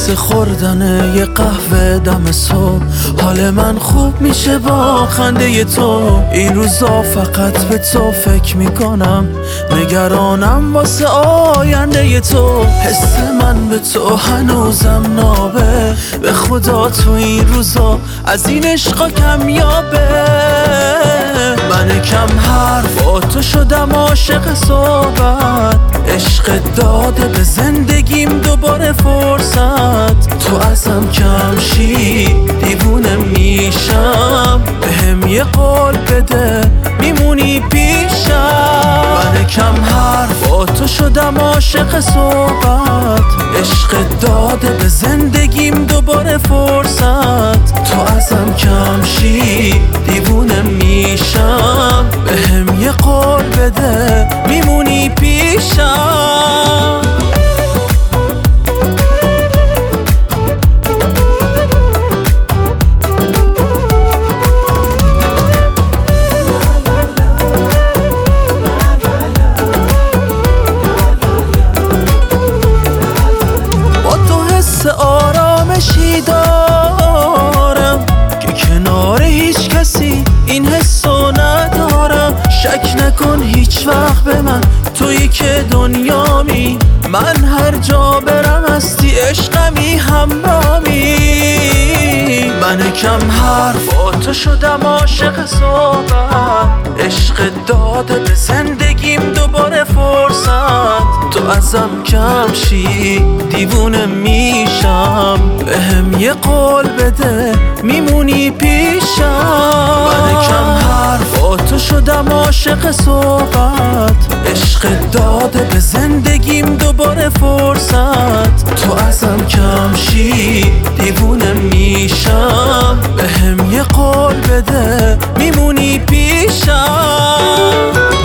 واسه خوردن یه قهوه دم صبح حال من خوب میشه با خنده تو. این روزا فقط به تو فکر میکنم، نگرانم واسه آینده تو. حس من به تو هنوزم نابه، به خدا تو این روزا از این عشقا کمیابه. من کم حرف با تو شدم عاشق صحبت، عشق داده به زندگیم دوباره فرصت. تو ازم کم شی دیوونه میشم، بهم یه قول بده میمونی پیشم. من کم حرف با تو شدم عاشق صحبت، عشق داده به زندگیم دوباره فرصت. تو ازم کم شی دیوونه میشم، بهم یه قول بده میمونی پیشم. آرامشی دارم که کنار هیچ کسی این حسو ندارم. شک نکن هیچ وقت به من، تویی که دنیامی. من هر جا برم هستی، عشقمی، همرامی. من کم حرف با تو شدم عاشق صحبت، عشق داده به زندگیم دوباره فرصت. تو ازم کم شی دیوونه میشم، بهم یه قول بده میمونی پیشم. من کم حرف با تو شدم عاشق صحبت، عشق داده به زندگیم دوباره فرصت. تو ازم کم شی دیوونه میشم، بهم یه قول بده میمونی پیشم.